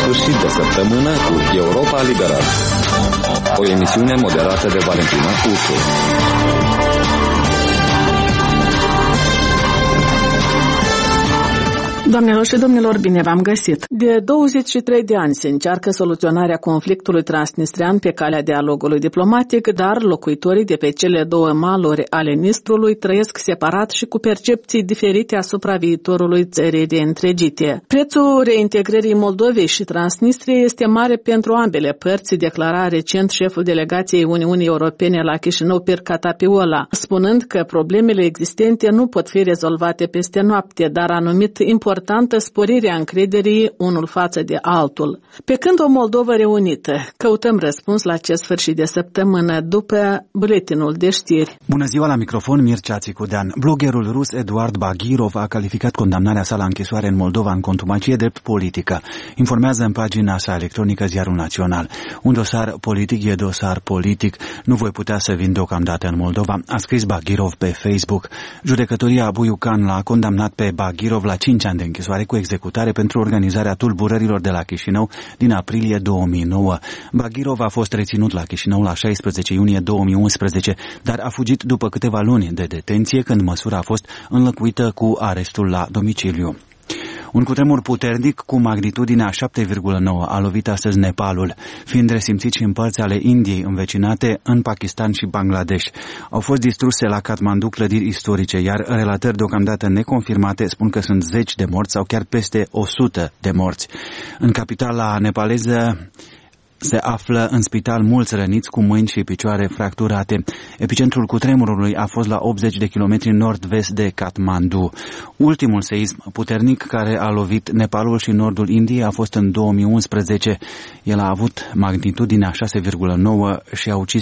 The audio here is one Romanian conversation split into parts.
sfârșit de săptămână cu Europa Liberă. O emisiune moderată de Valentina Usu. Doamnelor și domnilor, bine v-am găsit! De 23 de ani se încearcă soluționarea conflictului transnistrian pe calea dialogului diplomatic, dar locuitorii de pe cele două maluri ale Nistrului trăiesc separat și cu percepții diferite asupra viitorului țării reîntregite. Prețul reintegrării Moldovei și Transnistriei este mare pentru ambele părți, declara recent șeful delegației Uniunii Europene la Chișinău, Pirka Tapiola, spunând că problemele existente nu pot fi rezolvate peste noapte, dar a numit importantă sporirea încrederii unul față de altul. Pe când o Moldovă reunită, căutăm răspuns la acest sfârșit de săptămână după buletinul de știri. Bună ziua, la microfon Mircea Țicudean. Bloggerul rus Eduard Bagirov a calificat condamnarea sa la închisoare în Moldova în contumacie drept politică. Informează în pagina sa electronică Ziarul Național. Un dosar politic e dosar politic. Nu voi putea să vin deocamdată în Moldova, a scris Bagirov pe Facebook. Judecătoria Buiucan l-a condamnat pe Bagirov la 5 ani de închisoare cu executare pentru organizarea tulburărilor de la Chișinău din aprilie 2009. Bagirov a fost reținut la Chișinău la 16 iunie 2011, dar a fugit după câteva luni de detenție, când măsura a fost înlocuită cu arestul la domiciliu. Un cutremur puternic cu magnitudinea 7,9 a lovit astăzi Nepalul, fiind resimțit și în părți ale Indiei învecinate, în Pakistan și Bangladesh. Au fost distruse la Kathmandu clădiri istorice, iar relatări deocamdată neconfirmate spun că sunt 10 de morți sau chiar peste 100 de morți. În capitala nepaleză se află în spital mulți răniți cu mâini și picioare fracturate. Epicentrul cutremurului a fost la 80 de kilometri nord-vest de Kathmandu. Ultimul seism puternic care a lovit Nepalul și nordul Indiei a fost în 2011. El a avut magnitudinea 6,9 și a ucis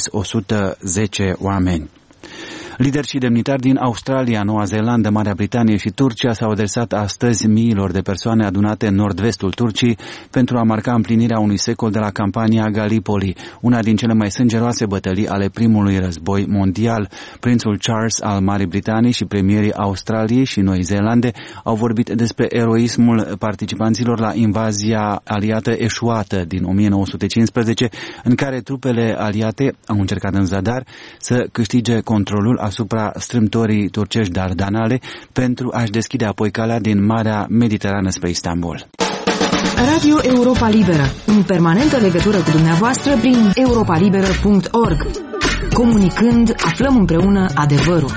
110 oameni. Lideri și demnitari din Australia, Noua Zeelandă, Marea Britanie și Turcia s-au adresat astăzi miilor de persoane adunate în nord-vestul Turciei pentru a marca împlinirea unui secol de la campania Gallipoli, una din cele mai sângeroase bătălii ale primului război mondial. Prințul Charles al Marii Britanii și premierii Australiei și Noii Zeelande au vorbit despre eroismul participanților la invazia aliată eșuată din 1915, în care trupele aliate au încercat în zadar să câștige controlul asupra strâmtorii turcești Dardanale pentru a-și deschide apoi calea din Marea Mediterană spre Istanbul. Radio Europa Liberă, în permanentă legătură cu dumneavoastră prin europalibera.org. Comunicând, aflăm împreună adevărul.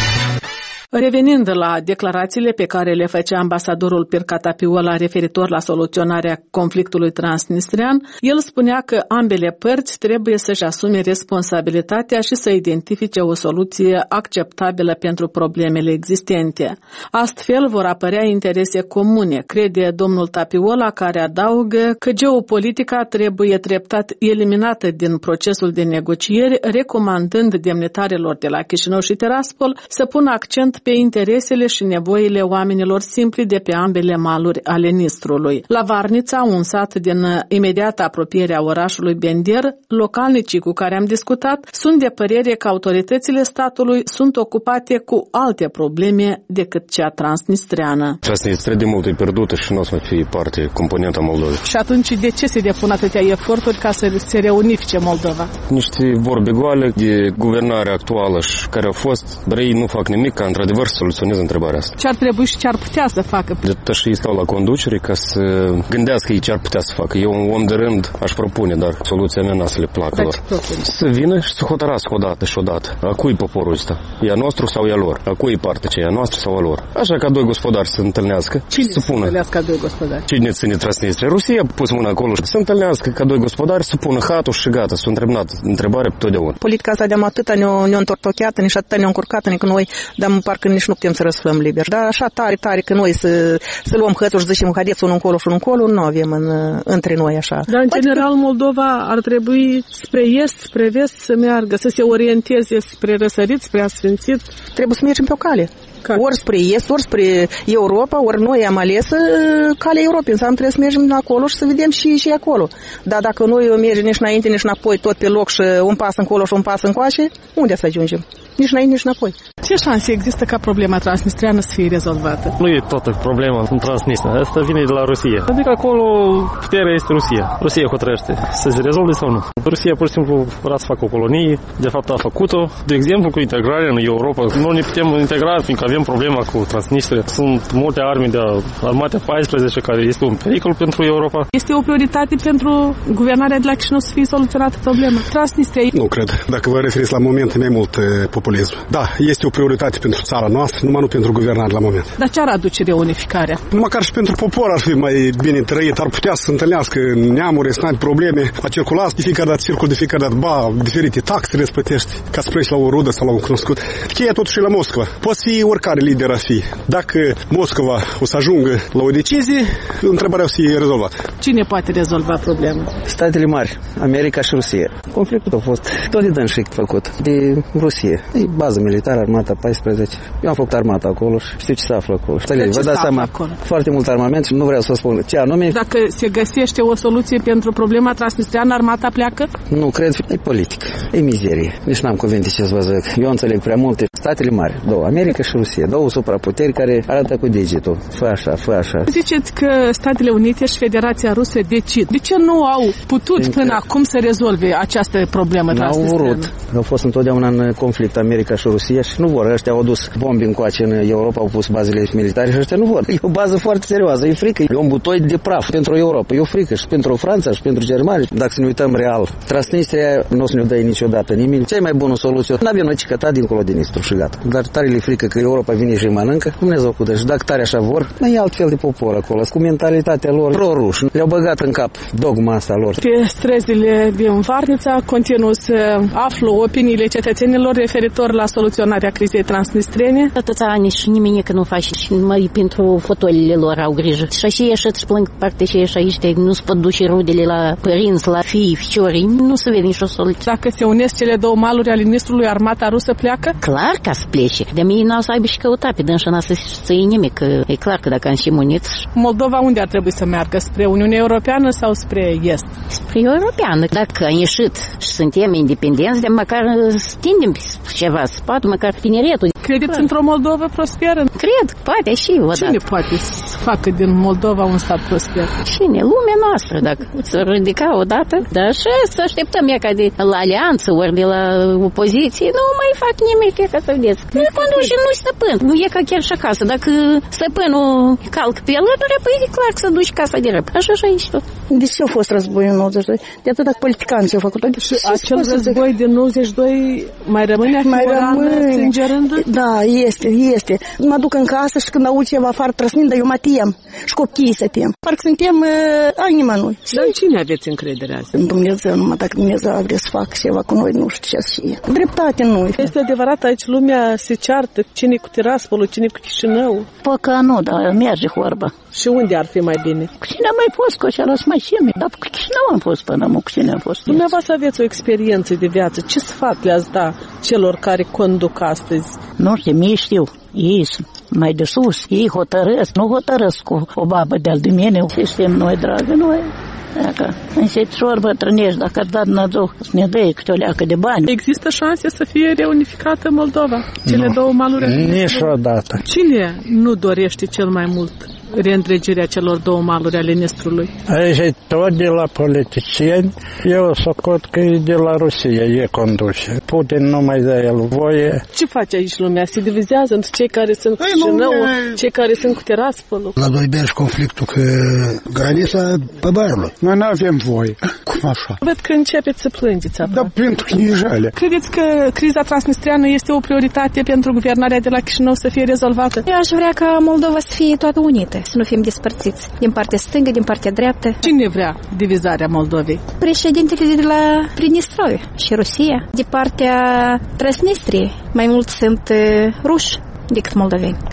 Revenind la declarațiile pe care le făcea ambasadorul Pirka Tapiola referitor la soluționarea conflictului transnistrian, el spunea că ambele părți trebuie să-și asume responsabilitatea și să identifice o soluție acceptabilă pentru problemele existente. Astfel vor apărea interese comune, crede domnul Tapiola, care adaugă că geopolitica trebuie treptat eliminată din procesul de negocieri, recomandând demnitarilor de la Chișinău și Tiraspol să pună accent pe interesele și nevoile oamenilor simpli de pe ambele maluri ale Nistrului. La Varnița, un sat din imediată apropiere a orașului Bender, localnicii cu care am discutat sunt de părere că autoritățile statului sunt ocupate cu alte probleme decât cea transnistreană. Transnistria de mult e pierdută și nu o să fie parte componenta Moldovei. Și atunci de ce se depun atâtea eforturi ca să se reunifice Moldova? Niște vorbe goale de guvernare actuală și care au fost, dar ei nu fac nimic ca într-adevăr să soluționeze întrebarea asta. Ce ar trebui și ce ar putea să facă? De tot și ei stau la conducere ca să gândească ei ce ar putea să facă. Eu, un om de rând, aș propune, dar soluția mea n-a să le placă lor. Să vină și să hotărască odată și odată. A cui poporul ăsta? E a nostru sau e a lor? A cui parte ce e a noastră sau a lor? Așa ca doi gospodari să întâlnească. Cine să întâlnească doi gospodari? Cine ține Transnistria? Rusia a pus mâna acolo să întâlnească ca doi gospodari, să pună hatul și gata. S-a întrebat întrebarea pe totdeauna. Politica asta de-am atâta ne-a întortocheat, nici atâta ne-a încurcat, că noi dar parcă nici nu putem să răsflăm liber. Dar așa tare că noi să luăm hățuri și zicem haideți unul încolo, nu avem între noi așa. Dar în general Moldova ar trebui spre est, spre vest să meargă, să se orienteze spre răsărit, spre asfințit. Trebuie să mergem pe o cale. Ori spre est, ori spre Europa, ori noi am ales calea Europei. Înseamnă trebuie să mergem acolo și să vedem și acolo. Dar dacă noi mergem nici înainte, nici înapoi, tot pe loc și un pas încolo și un pas încoace, unde să ajungem? Nici înainte, nici înapoi. Ce șanse există ca problema transnistreană să fie rezolvată? Nu e toată problema în Transnistria. Asta vine de la Rusia. Adică acolo puterea este Rusia. Rusia hotărăște să se rezolve sau nu. Rusia pur și simplu vrea să facă o colonie. De fapt a făcut-o. De exemplu, cu integrarea în Europa. Nu ne putem integra fiindcă avem problema cu Transnistria. Sunt multe arme de armate 14 care este un pericol pentru Europa. Este o prioritate pentru guvernarea de la Chișinău să fie soluționată problema Transnistriei? Nu cred. Dacă vă referiți la moment, e mai mult populism. Da, este o prioritate pentru țara noastră, numai nu pentru guvernare la moment. Dar ce ar aduce reunificarea? Măcar și pentru popor ar fi mai bine trăit, ar putea să se întâlnească neamuri, să n-ai probleme, a circula de fiecare dată circul, de fiecare dată, diferite taxe le plătești ca să pleci la o rudă sau la un cunoscut. Cheia totuși la Moscova. Poți fi oricare lider ar fi. Dacă Moscova o să ajungă la o decizie, întrebarea o să fie rezolvată. Cine poate rezolva problema? Statele mari, America și Rusia. Conflictul a fost tot de dânshic făcut, de Rusia. E bază militară, armata 14. Eu am făcut armata acolo și știu ce se află acolo. Vă dați seama, acolo? Foarte mult armament și nu vreau să spun ce anume. Dacă se găsește o soluție pentru problema transnistriană, armata pleacă? Nu cred, e politic, e mizerie. Nici n-am cuvinte ce să vă zic. Eu înțeleg prea multe. Statele mari, două, America și Rusia, două supraputeri care arată cu degetul. Fă așa, fă așa. Ziceți că Statele Unite și Federația Rusă decid. De ce nu au putut până acum să rezolve această problemă transnistriană? N-au vrut. Au fost întotdeauna în conflict America și Rusia și nu vor. Ăștia au dus bombi încoace în Europa, au pus bazele militare și ăștia nu vor. E o bază foarte serioasă, e frică. E un butoi de praf pentru Europa. E o frică și pentru Franța și pentru Germania. Dacă să ne uităm real, Transnistria nu o să ne dă niciodată nimic. Cea mai bună soluție, nu avem noi cicătat dincolo din Nistru și gata. Dar tare le frică că Europa vine și îi mănâncă. Dumnezeu cu dă. Și dacă tare așa vor, mai e altfel de popor acolo, cu mentalitatea lor pro-ruși. Le-au băgat în cap dogma asta lor. Pe străzile din Varnița continuă să aflu opiniile cetățenilor referitor la soluționarea crizei transnistrene. Atâția ani și nimeni că nu face și numai pentru fotolile lor au grijă. Și așa ieșit și plâng partea și ieși aici, nu se pot duce rudele la părinți, la fii, ficiorii, nu se vede nicio soluție. Dacă se unesc cele două maluri ale Nistrului, armata rusă pleacă? Clar ca să plece. De mine n-au să aibă și căuta pe dânșa să iei nimic, că e clar că dacă am și muniți. Moldova unde ar trebui să meargă? Spre Uniunea Europeană sau spre Est? Spre Europeană. Dacă am ieșit și suntem independenți, de măcar stindem ceva, spate, măcar tineretul. Credeți într-o Moldova prosperă? Cred, poate și odată. Cine poate să facă din Moldova un stat prosper? Cine? Lumea noastră, dacă s-o ridica odată. Dar și să așteptăm ea ca de la alianță ori de la opoziție, nu mai fac nimic, ca să vedeți. Nu conduce, nu-i stăpân. Nu e ca chiar și acasă. Dacă stăpânul calcă pe alături, păi e clar că să duci casa de răp. Așa și aici tot. De ce a fost războiul în 92? De atât dacă politicanții au făcut. Și acel război din 92 mai rămâne sângerând? Da, este. Mă duc în casă și când aud ceva afară trăsnind, dar eu mă tem. Și copiii se tem. Parcă suntem ai nimănui. Dar cine aveți încredere azi? În Dumnezeu, numai dacă Dumnezeu vrea să facă ceva cu noi, nu știu ce să fie. Dreptate nu. Este adevărat, aici lumea se ceartă, cine cu Tiraspolul, cine cu Chișinău. Păcă nu, dar merge vorba. Și unde ar fi mai bine? Cu cine am mai fost, cu acela să mai știm. Dar cu Chișinău am fost până cu cine am fost. Dumneavoastră aveți o experiență de viață. Ce sfat le-ați da celor care conduc astăzi? Nu știu, mie știu. Ei sunt mai de sus, ei hotărăsc, nu hotărăsc cu o babă de-al de mine. Ce știm noi, dragă, noi? Dacă însețori bătrânești, dacă ar da Dumnezeu să ne dă câte o leacă de bani. Există șanse să fie reunificată Moldova? Cele două maluri? Niciodată. Cine nu dorește cel mai mult reîntregirea celor două maluri ale Nistrului? Aici e tot de la politicieni. Eu socot că e de la Rusia, e conduce. Putin nu mai dă el voie. Ce face aici lumea? Se divizează între cei care sunt cu Chișinău, cei care sunt cu Tiraspolul? La doi beri conflictul că granița pe Barului. Noi nu avem voie. Cum așa? Văd că începeți să plângeți acum. Da, pentru knijale. Credeți că criza transnistriană este o prioritate pentru guvernarea de la Chișinău să fie rezolvată? Eu aș vrea ca Moldova să fie toată unită, să nu fim despărțiți. Din partea stângă, din partea dreaptă. Cine vrea divizarea Moldovei? Președintele de la Pridnistrovie și Rusia. De partea Transnistriei, mai mult sunt ruși decât moldoveni. Lumea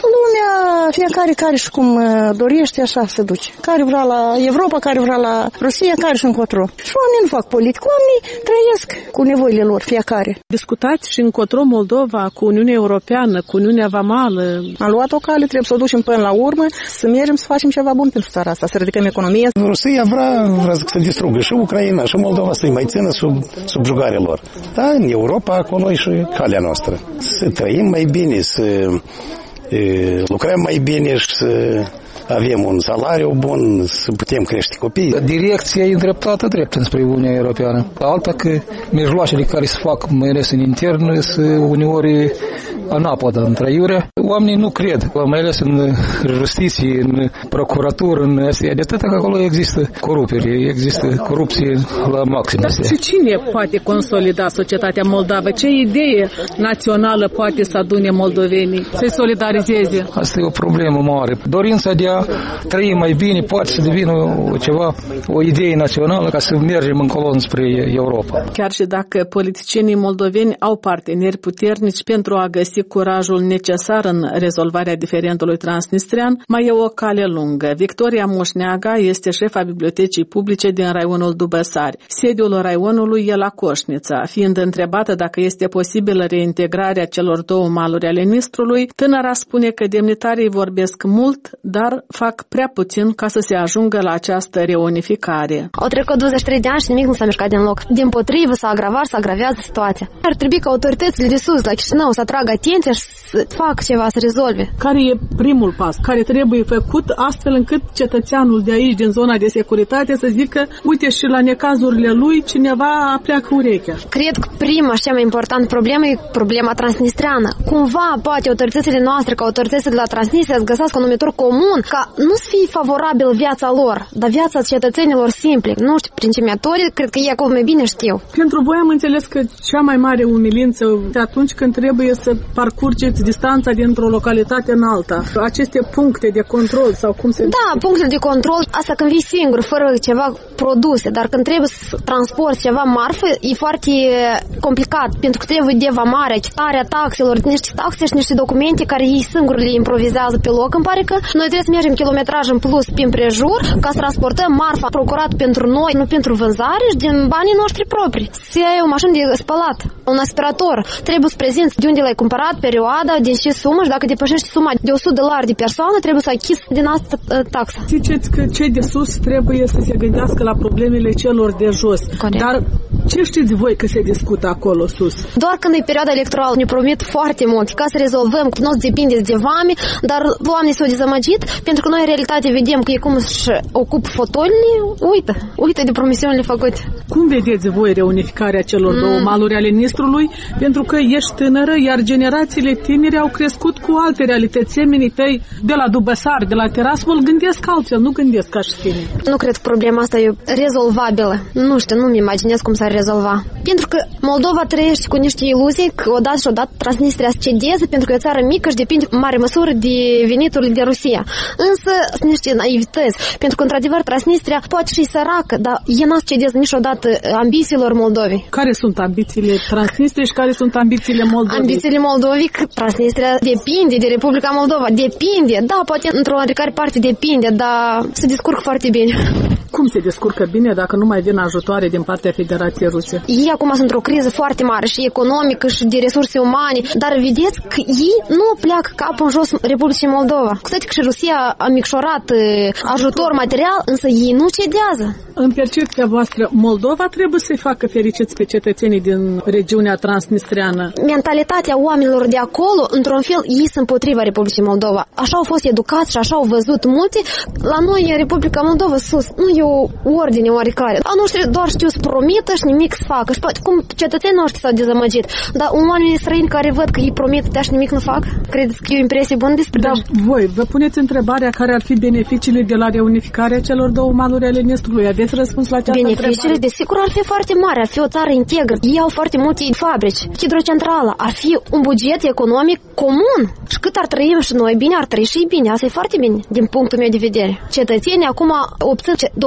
fiecare care și cum dorește, așa se duce. Care vrea la Europa, care vrea la Rusia, care și încotro. Și oamenii nu fac politică, oamenii trăiesc cu nevoile lor, fiecare. Discutați și încotro Moldova cu Uniunea Europeană, cu Uniunea Vamală. Am luat o cale, trebuie să o ducem până la urmă, să mergem să facem ceva bun pentru țara asta, să ridicăm economia. Rusia vrea să distrugă și Ucraina și Moldova, să-i mai țină sub jugarea lor. Da, în Europa, acolo e și calea noastră. Să trăim mai bine, să lucrăm mai bine și să avem un salariu bun, să putem crește copii. Direcția e îndreptată drept înspre Uniunea Europeană. Alta că mijloacele care se fac, mai ales în intern, sunt uneori anapodă în trăiure. Oamenii nu cred, mai ales în justiție, în procuratură, în astea. De atât că acolo există corupere, există corupție la maxim. Dar și cine poate consolida societatea moldavă? Ce idee națională poate să adune moldovenii, să-i solidarizeze? Asta e o problemă mare. Dorința de a trăi mai bine poate să devină o idee națională ca să mergem încolo spre Europa. Chiar și dacă politicienii moldoveni au parteneri puternici pentru a găsi curajul necesar în rezolvarea diferendului transnistrian, mai e o cale lungă. Victoria Moșneaga este șefa bibliotecii publice din raionul Dubăsari. Sediul raionului e la Coșnița. Fiind întrebată dacă este posibilă reintegrarea celor două maluri ale Nistrului, tânăra spune că demnitarii vorbesc mult, dar fac prea puțin ca să se ajungă la această reunificare. Au trecut 23 de ani și nimic nu s-a mișcat din loc. Dimpotrivă, s-a agravează situația. Ar trebui ca autoritățile de sus, la Chișinău, să atragă atenția și să facă ceva, să rezolve. Care e primul pas care trebuie făcut astfel încât cetățeanul de aici, din zona de securitate, să zică, uite, și la necazurile lui cineva pleacă urechea? Cred că prima și cea mai importantă problemă e problema transnistreană. Cumva, poate autoritățile noastre, ca autoritățile de la Transnistria, să găsească un numitor comun, ca nu să fie favorabil viața lor, dar viața cetățenilor simpli. Nu știu, principiatorii, cred că ei acolo mai bine știu. Pentru voi am înțeles că cea mai mare umilință atunci când trebuie să parcurgeți distanța dintr-o localitate în alta. Aceste puncte de control sau cum se... Da, punctele de control, asta când vii singur, fără ceva produse, dar când trebuie să transporti ceva marfă, e foarte complicat, pentru că trebuie de vamare, achitarea taxelor, niște taxe și niște documente care ei singuri le improvizează pe loc. Îmi pare că noi trebuie să mergem kilometraj în plus prin prejur ca să transportăm marfa procurat pentru noi, nu pentru vânzare și din banii noștri proprii. Să iei o mașină de spălat, un aspirator, trebuie să prezinți de unde l-ai cumpărat, perioada, din ce sumă și dacă depășești suma de $100 de persoană, trebuie să achizi din asta taxa. Ziceți că cei de sus trebuie să se gândească la problemele celor de jos. Corect. Dar ce știți voi că se discută acolo sus? Doar când e perioada electorală ne promit foarte mult ca să rezolvăm, că nu depinde de vame, dar oamenii s-au dezamăgit pentru că noi în realitate vedem că e cum își ocupă fotolii, uită de promisiunile făcute. Cum vedeți voi reunificarea celor două maluri ale Nistrului? Pentru că ești tânără, iar generațiile tinere au crescut cu alte realități. Semenii tăi de la Dubăsari, de la Tiraspol, gândesc altfel, nu gândesc ca și tine. Nu cred că problema asta e rezolvabilă. Nu știu, nu-mi imaginez cum s-ar rezolva. Pentru că Moldova trăiește cu niște iluzii că odată și odată Transnistria se cedeze pentru că e o țară mică și depinde în mare măsură de veniturile de Rusia. Însă sunt niște naivități, pentru că într-adevăr Transnistria poate și săracă, dar ea n-a cedeze niciodată ambițiilor Moldovei. Care sunt ambițiile Transnistriei și care sunt ambițiile Moldovei? Ambițiile Moldovei, că Transnistria depinde de Republica Moldova. Depinde, da, poate într-o oarecare parte depinde, dar se descurcă foarte bine. Cum se descurcă bine dacă nu mai vin ajutoare din partea Federației Ruse? Ei acum sunt într-o criză foarte mare și economică și de resurse umane, dar vedeți că ei nu pleacă capul în jos Republicii Moldova. Cu toate că și Rusia a micșorat ajutor material, însă ei nu cedează. În percepția voastră, Moldova trebuie să-i facă fericiți pe cetățenii din regiunea transnistriană? Mentalitatea oamenilor de acolo, într-un fel, ei sunt împotriva Republicii Moldova. Așa au fost educați și așa au văzut multe. La noi, în Republica Moldova, sus, nu e o ordine oarecare. A noștri doar știu să promită și nimic să facă. Și poate cum cetățenii noștri s-au dezamăgit. Dar oamenii străini care văd că ei promit, dar și nimic nu fac, credeți că e o impresie bună despre Dar voi vă puneți întrebarea care ar fi beneficiile de la reunificarea celor două maluri ale Nistrului? Aveți răspuns la această întrebare? Beneficiile, desigur, ar fi foarte mari, ar fi o țară integră. Ei au foarte multe fabrici, hidrocentrală, ar fi un buget economic comun. Și cât ar trăi și noi bine, ar trăi și bine. Asta e foarte bine, din punctul meu de vedere. Cetățenii acum obțin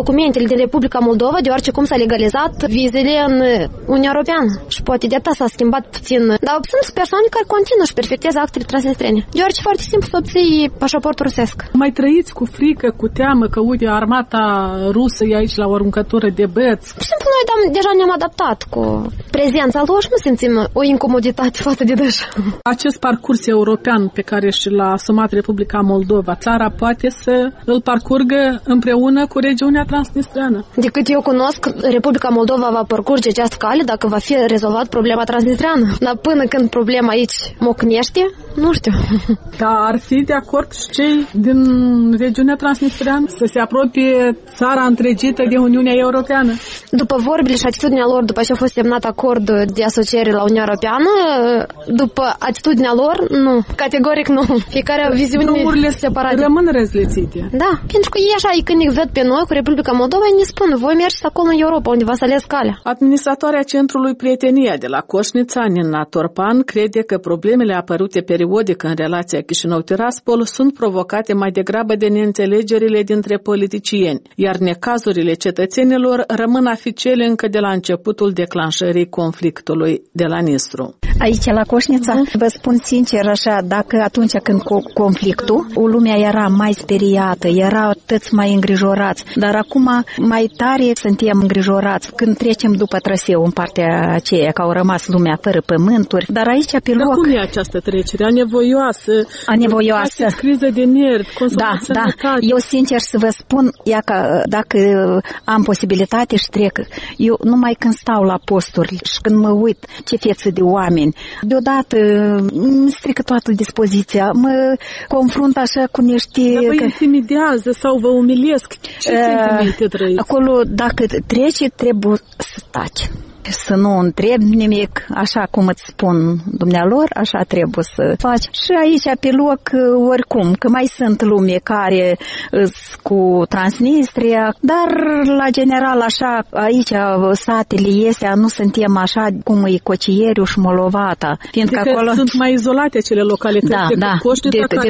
documentele din Republica Moldova, deoarece cum s-a legalizat vizele în Uniunea Europeană. Și poate de atât s-a schimbat puțin. Dar sunt persoane care continuă și perfectează actele transnistrene. Deoarece foarte simplu să obții pașaportul rusesc. Mai trăiți cu frică, cu teamă că, uite, armata rusă e aici la o aruncătură de beți? Pur și simplu noi deja ne-am adaptat cu prezența lor și nu simțim o incomoditate față de dânsă. Acest parcurs european pe care și l-a asumat Republica Moldova, țara poate să îl parcurgă împreună cu regiunea transnistreană. De cât eu cunosc, Republica Moldova va parcurge această cale dacă va fi rezolvat problema transnistreană. Dar până când problema aici mocnește, nu știu. Dar ar fi de acord și cei din regiunea transnistreană să se apropie țara întregită de Uniunea Europeană? După vorbile și atitudinea lor, după ce a fost semnat acord de asociere la Uniunea Europeană, după atitudinea lor, nu. Categoric nu. Fiecare viziune separată. Rămân răzlețite. Da, pentru că ei așa, când ne văd pe noi cu Republica Moldova, ne spun, voi mergeți acolo în Europa, unde v-ați ales calea. Administratoarea Centrului Prietenia de la Coșnița, Nina Torpan, crede că problemele apărute periodic în relația Chișinău-Tiraspol sunt provocate mai degrabă de neînțelegerile dintre politicieni, iar necazurile cetățenilor rămân a fi cele încă de la începutul declanșării conflictului de la Nistru. Aici, la Coșnița, vă spun sincer așa, dacă atunci când conflictul, lumea era mai speriată, erau toți mai îngrijorați, dar acum mai tare suntem îngrijorați când trecem după traseu în partea aceea, că au rămas lumea fără pământuri, dar aici pe loc... Dar cum e această trecere? Anevoioasă? Anevoioasă. Criză de nervi, da. Eu sincer să vă spun, ia că dacă am posibilitate și trec, eu numai când stau la posturi și când mă uit ce feță de oameni, deodată îmi strică toată dispoziția, mă confrunt așa cu niște... Dar vă intimidează sau vă umilesc? Ce sentimente trăiți? Acolo, dacă treci, trebuie să taci. Să nu întrebi nimic, așa cum îți spun dumnealor, așa trebuie să faci. Și aici, pe loc, oricum, că mai sunt lume care sunt cu Transnistria, dar, la general, așa, aici, satele este, nu suntem așa cum e Cocieriu și Molovata. Fiindcă acolo sunt mai izolate acele localități decât Coșnița, care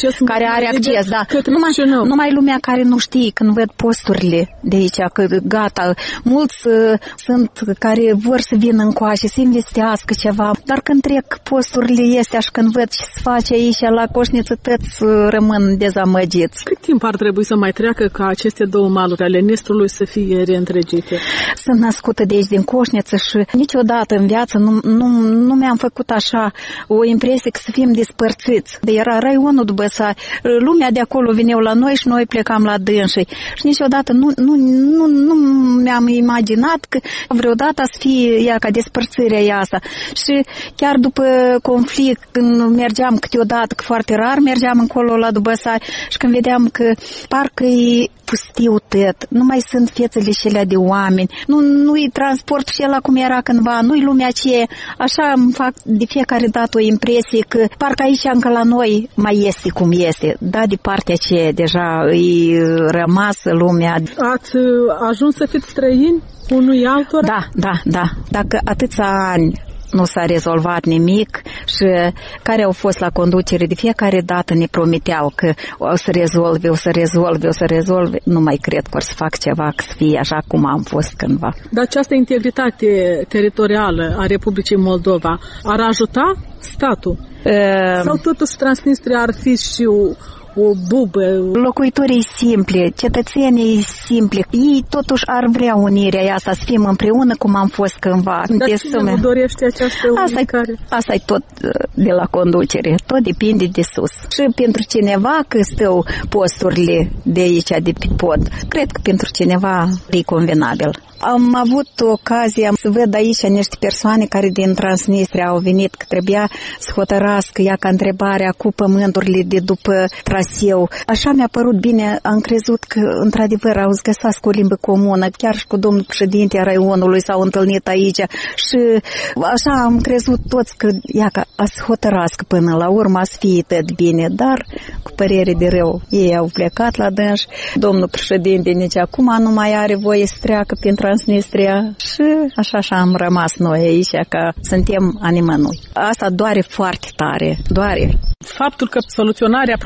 are acces, da. Numai lumea care nu știe, când văd posturile de aici, că gata, mulți sunt care vor să vină încoace, să investească ceva, dar când trec posturile astea și când văd ce se face aici la Coșniță, toți rămân dezamăgiți. Cât timp ar trebui să mai treacă ca aceste două maluri ale Nistrului să fie reîntregite? Sunt născută de aici din Coșniță și niciodată în viață nu mi-am făcut așa o impresie că să fim despărțiți. De era raionul după să lumea de acolo vineau la noi și noi plecam la dânsii. Și niciodată nu mi-am imaginat că vreodată să fie ea ca despărțirea ea asta. Și chiar după conflict, când mergeam câteodată, că foarte rar mergeam încolo la Dubăsari și când vedeam că parcă e pustiu tot, nu mai sunt fețele șelea de oameni, nu-i transport și ăla cum era cândva, nu-i lumea aceea, așa îmi fac de fiecare dată o impresie că parcă aici încă la noi mai este cum este, da, de partea aceea deja e rămasă lumea. Ați ajuns să fiți străini unui altora? Da. Dacă atâția ani nu s-a rezolvat nimic și care au fost la conducere de fiecare dată ne promiteau că o să rezolve, nu mai cred că o să fac ceva că să fie așa cum am fost cândva. Dar această integritate teritorială a Republicii Moldova ar ajuta statul? Sau totuși Transnistria ar fi și o bubă? Locuitorii simpli, cetățenii simpli, ei totuși ar vrea unirea asta, să fim împreună cum am fost cândva. Dar cine nu dorește această unicare? Asta e tot de la conducere, tot depinde de sus. Și pentru cineva că stau posturile de aici, de pe pod, cred că pentru cineva e convenabil. Am avut ocazia să văd aici niște persoane care din Transnistria au venit, că trebuia să hotărască ea ca întrebarea cu pământurile de după traseu. Așa mi-a părut bine, am crezut că într-adevăr au găsat cu o limbă comună, chiar și cu domnul președinte a raionului s-au întâlnit aici și așa am crezut toți că ea ca a să hotărască până la urmă să fie tot bine, dar cu părere de rău ei au plecat la dânși, domnul președinte nici acum nu mai are voie să treacă prin Transnistria și așa am rămas noi aici, că suntem animănui. Asta doare foarte tare, doare. Faptul că soluționarea problemei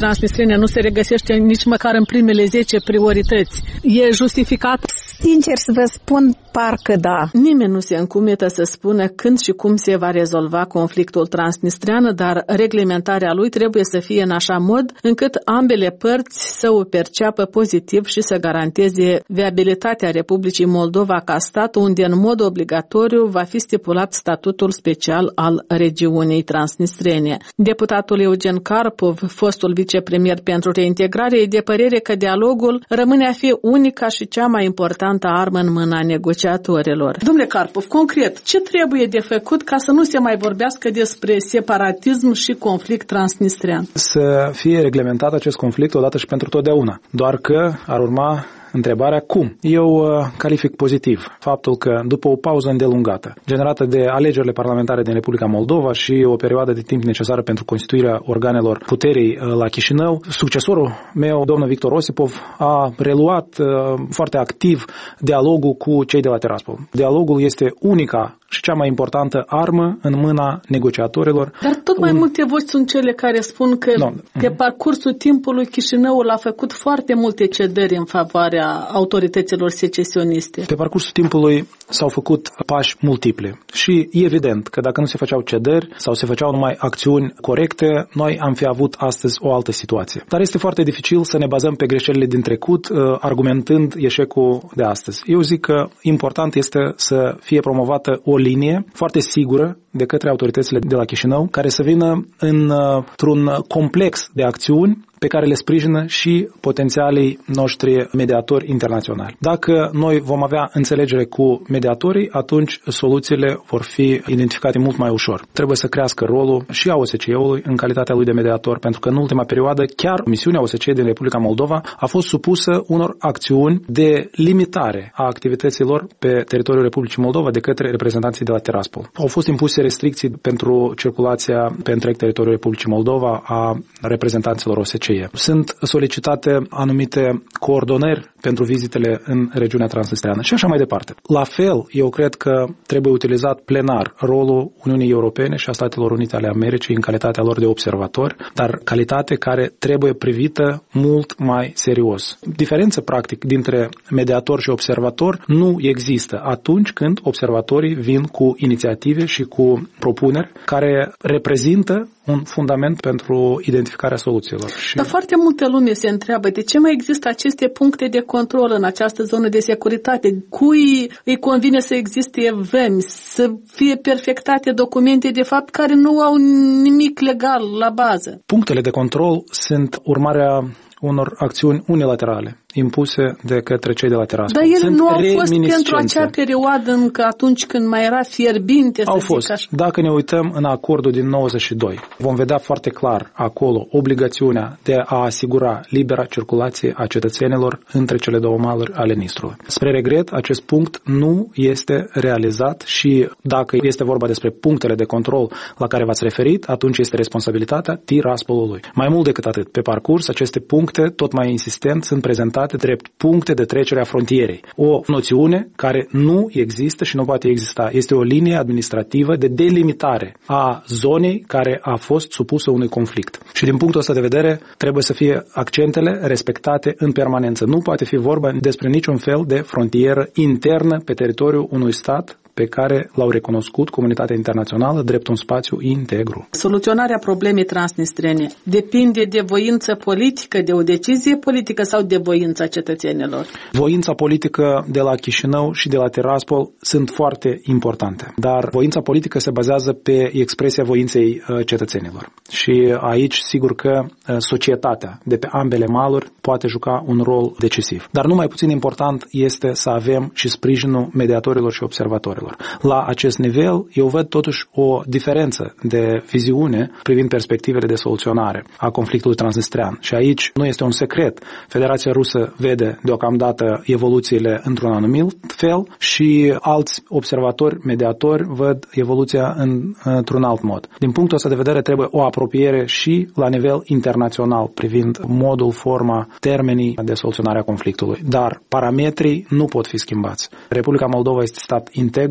transnistrene nu se regăsește nici măcar în primele 10 priorități. E justificat? Sincer să vă spun, parcă da. Nimeni nu se încumetă să spună când și cum se va rezolva conflictul transnistrean, dar reglementarea lui trebuie să fie în așa mod încât ambele părți să o perceapă pozitiv și să garanteze viabilitatea Republicii Moldova ca stat, unde în mod obligatoriu va fi stipulat statutul special al regiunii transnistrene. Deputatul Eugen Karpov, fostul vicepremier pentru reintegrare, e de părere că dialogul rămâne a fi unica și cea mai importantă armă în mâna negociatorilor. Domnule Karpov, concret, ce trebuie de făcut ca să nu se mai vorbească despre separatism și conflict transnistrean? Să fie reglementat acest conflict odată și pentru totdeauna. Doar că ar urma întrebarea cum. Eu calific pozitiv faptul că după o pauză îndelungată, generată de alegerile parlamentare din Republica Moldova și o perioadă de timp necesară pentru constituirea organelor puterii la Chișinău, succesorul meu, domnul Victor Osipov, a reluat foarte activ dialogul cu cei de la Tiraspol. Dialogul este unica și cea mai importantă armă în mâna negociatorilor. Dar tot mai multe voci sunt cele care spun că pe parcursul timpului Chișinăul a făcut foarte multe cedări în favoarea autorităților secesioniste. Pe parcursul timpului s-au făcut pași multipli și e evident că dacă nu se făceau cedări sau se făceau numai acțiuni corecte, noi am fi avut astăzi o altă situație. Dar este foarte dificil să ne bazăm pe greșelile din trecut, argumentând eșecul de astăzi. Eu zic că important este să fie promovată o linie foarte sigură de către autoritățile de la Chișinău, care să vină într-un complex de acțiuni pe care le sprijină și potențialii noștri mediatori internaționali. Dacă noi vom avea înțelegere cu mediatorii, atunci soluțiile vor fi identificate mult mai ușor. Trebuie să crească rolul și a OSCE-ului în calitatea lui de mediator, pentru că în ultima perioadă chiar misiunea OSCE din Republica Moldova a fost supusă unor acțiuni de limitare a activităților pe teritoriul Republicii Moldova de către reprezentanții de la Tiraspol. Au fost impuse restricții pentru circulația pe întreg teritoriul Republicii Moldova a reprezentanților OSCE. Sunt solicitate anumite coordonări pentru vizitele în regiunea transnistreană și așa mai departe. La fel, eu cred că trebuie utilizat plenar rolul Uniunii Europene și a Statelor Unite ale Americii în calitatea lor de observatori, dar calitate care trebuie privită mult mai serios. Diferență, practic, dintre mediator și observator nu există atunci când observatorii vin cu inițiative și cu propuneri care reprezintă un fundament pentru identificarea soluțiilor. Dar foarte multă lume se întreabă de ce mai există aceste puncte de control în această zonă de securitate. Cui îi convine să existe vămi, să fie perfectate documente de fapt care nu au nimic legal la bază? Punctele de control sunt urmarea unor acțiuni unilaterale impuse de către cei de la Tiraspol. Dar ele nu au fost pentru acea perioadă încă atunci când mai era fierbinte, au fost. Așa. Dacă ne uităm în acordul din 92, vom vedea foarte clar acolo obligațiunea de a asigura libera circulație a cetățenilor între cele două maluri ale Nistrului. Spre regret, acest punct nu este realizat și dacă este vorba despre punctele de control la care v-ați referit, atunci este responsabilitatea Tiraspolului. Mai mult decât atât, pe parcurs, aceste puncte, tot mai insistent, sunt prezentate drept puncte de trecere a frontierei. O noțiune care nu există și nu poate exista. Este o linie administrativă de delimitare a zonei care a fost supusă unui conflict. Și din punctul ăsta de vedere trebuie să fie accentele respectate în permanență. Nu poate fi vorba despre niciun fel de frontieră internă pe teritoriul unui stat pe care l-au recunoscut comunitatea internațională drept un spațiu integru. Soluționarea problemei transnistrene depinde de voință politică, de o decizie politică sau de voința cetățenilor? Voința politică de la Chișinău și de la Tiraspol sunt foarte importante, dar voința politică se bazează pe expresia voinței cetățenilor. Și aici, sigur că societatea de pe ambele maluri poate juca un rol decisiv. Dar nu mai puțin important este să avem și sprijinul mediatorilor și observatorilor. La acest nivel, eu văd totuși o diferență de viziune privind perspectivele de soluționare a conflictului transnistrean. Și aici nu este un secret. Federația Rusă vede deocamdată evoluțiile într-un anumit fel și alți observatori, mediatori, văd evoluția într-un alt mod. Din punctul ăsta de vedere, trebuie o apropiere și la nivel internațional privind modul, forma, termenii de soluționare a conflictului. Dar parametrii nu pot fi schimbați. Republica Moldova este stat integru,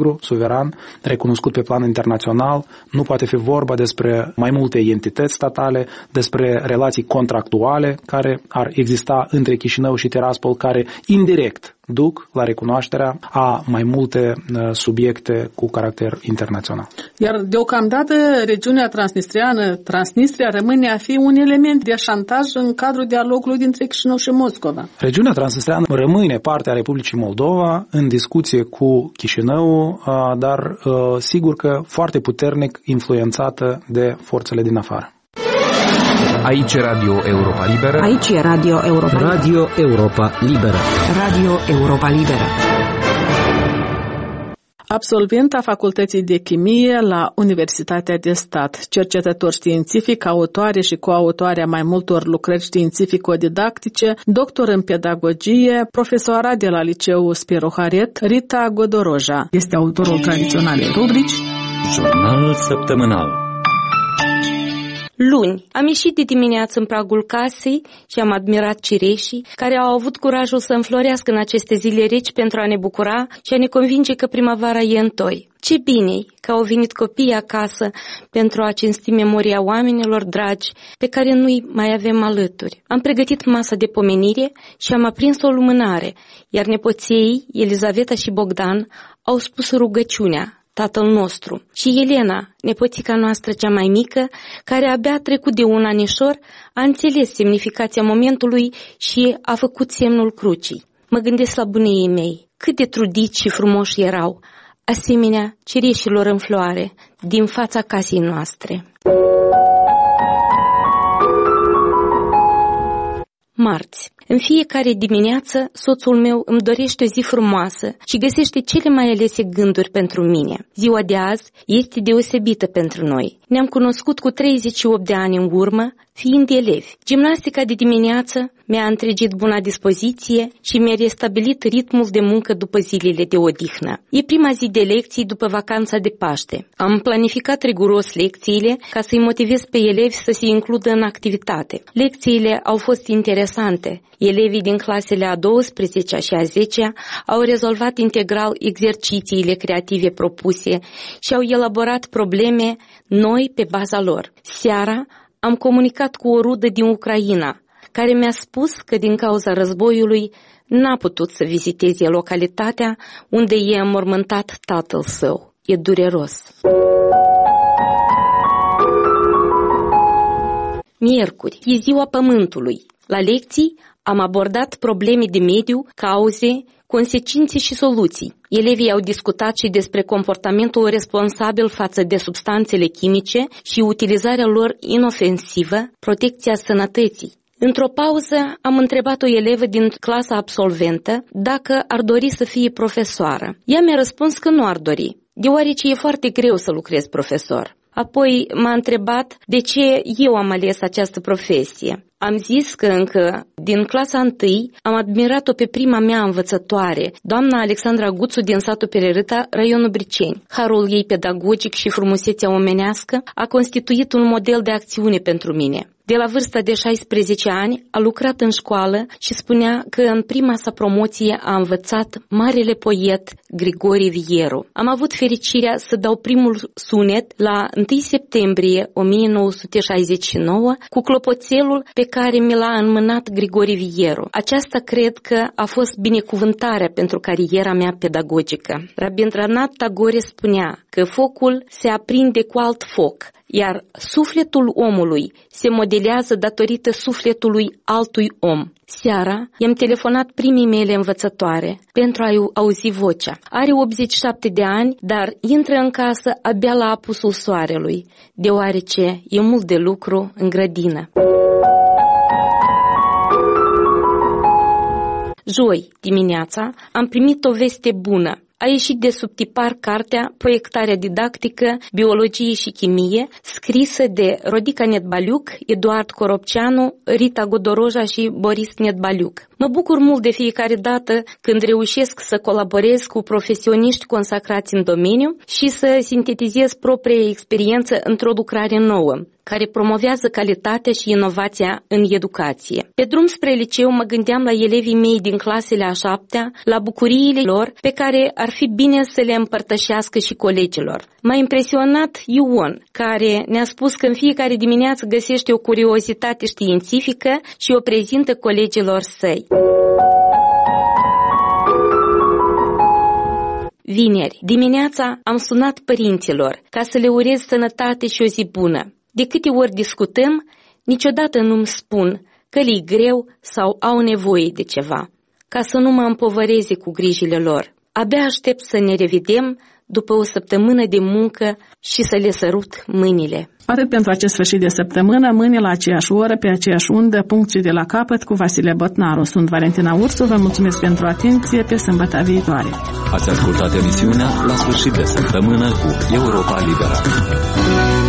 membru suveran, recunoscut pe plan internațional. Nu poate fi vorba despre mai multe entități statale, despre relații contractuale care ar exista între Chișinău și Tiraspol, care indirect duc la recunoașterea a mai multe subiecte cu caracter internațional. Iar deocamdată regiunea transnistriană, Transnistria, rămâne a fi un element de șantaj în cadrul dialogului dintre Chișinău și Moscova. Regiunea transnistriană rămâne parte a Republicii Moldova în discuție cu Chișinău, dar sigur că foarte puternic influențată de forțele din afară. Aici e Radio Europa Liberă. Aici e Radio Europa Liberă. Radio Europa Liberă. Radio Europa Liberă. Absolventa Facultății de Chimie la Universitatea de Stat, cercetător științific, autoare și coautoare a mai multor lucrări științifico-didactice, doctor în pedagogie, profesoara de la Liceul Spiroharet, Rita Godoroja. Este autorul tradiționalei rubrici Jurnalul săptămânal. Luni, am ieșit de dimineață în pragul casei și am admirat cireșii care au avut curajul să înflorească în aceste zile reci pentru a ne bucura și a ne convinge că primăvara e întoi. Ce bine că au venit copiii acasă pentru a cinsti memoria oamenilor dragi pe care nu-i mai avem alături. Am pregătit masa de pomenire și am aprins o lumânare, iar nepoții Elizaveta și Bogdan au spus rugăciunea Tatăl nostru, și Elena, nepoțica noastră cea mai mică, care abia a trecut de un anișor, a înțeles semnificația momentului și a făcut semnul crucii. Mă gândesc la bunii mei, cât de trudiți și frumoși erau, asemenea cireșilor în floare din fața casei noastre. Marți. În fiecare dimineață, soțul meu îmi dorește o zi frumoasă și găsește cele mai alese gânduri pentru mine. Ziua de azi este deosebită pentru noi. Ne-am cunoscut cu 38 de ani în urmă, fiind elevi. Gimnastica de dimineață mi-a întregit buna dispoziție și mi-a restabilit ritmul de muncă după zilele de odihnă. E prima zi de lecții după vacanța de Paște. Am planificat riguros lecțiile ca să-i motivez pe elevi să se includă în activitate. Lecțiile au fost interesante. Elevii din clasele a 12-a și a 10-a au rezolvat integral exercițiile creative propuse și au elaborat probleme noi pe baza lor. Seara am comunicat cu o rudă din Ucraina, care mi-a spus că din cauza războiului n-a putut să viziteze localitatea unde e înmormântat tatăl său. E dureros. Miercuri, e ziua Pământului. La lecții am abordat probleme de mediu, cauze, consecințe și soluții. Elevii au discutat și despre comportamentul responsabil față de substanțele chimice și utilizarea lor inofensivă, protecția sănătății. Într-o pauză am întrebat o elevă din clasa absolventă dacă ar dori să fie profesoară. Ea mi-a răspuns că nu ar dori, deoarece e foarte greu să lucrezi profesor. Apoi m-a întrebat de ce eu am ales această profesie. Am zis că încă din clasa 1 am admirat-o pe prima mea învățătoare, doamna Alexandra Guțu din satul Pererâta, raionul Briceni. Harul ei pedagogic și frumusețea omenească a constituit un model de acțiune pentru mine. De la vârsta de 16 ani a lucrat în școală și spunea că în prima sa promoție a învățat marele poet Grigore Vieru. Am avut fericirea să dau primul sunet la 1 septembrie 1969 cu clopoțelul pe care mi l-a înmânat Grigore Vieru. Aceasta cred că a fost binecuvântarea pentru cariera mea pedagogică. Rabindranath Tagore spunea că focul se aprinde cu alt foc, iar sufletul omului se modelează datorită sufletului altui om. Seara i-am telefonat primii mele învățătoare pentru a-i auzi vocea. Are 87 de ani, dar intră în casă abia la apusul soarelui, deoarece e mult de lucru în grădină. Joi dimineața am primit o veste bună. A ieșit de sub tipar cartea Proiectarea didactică, biologie și chimie, scrisă de Rodica Nedbaliuc, Eduard Coropceanu, Rita Godoroja și Boris Nedbaliuc. Mă bucur mult de fiecare dată când reușesc să colaborez cu profesioniști consacrați în domeniu și să sintetizez propria experiență într-o lucrare nouă. care promovează calitatea și inovația în educație. Pe drum spre liceu mă gândeam la elevii mei din clasele a 7-a, la bucuriile lor pe care ar fi bine să le împărtășească și colegilor. M-a impresionat Ion, care ne-a spus că în fiecare dimineață găsește o curiozitate științifică și o prezintă colegilor săi. Vineri, dimineața am sunat părinților ca să le urez sănătate și o zi bună. De câte ori discutăm, niciodată nu-mi spun că le-i greu sau au nevoie de ceva, ca să nu mă împovăreze cu grijile lor. Abia aștept să ne revedem după o săptămână de muncă și să le sărut mâinile. Atât pentru acest sfârșit de săptămână, mâine la aceeași oră, pe aceeași undă, punct și de la capăt, cu Vasile Botnaru. Sunt Valentina Ursu, vă mulțumesc pentru atenție, pe sâmbătă viitoare. Ați ascultat emisiunea La sfârșit de săptămână cu Europa Liberă.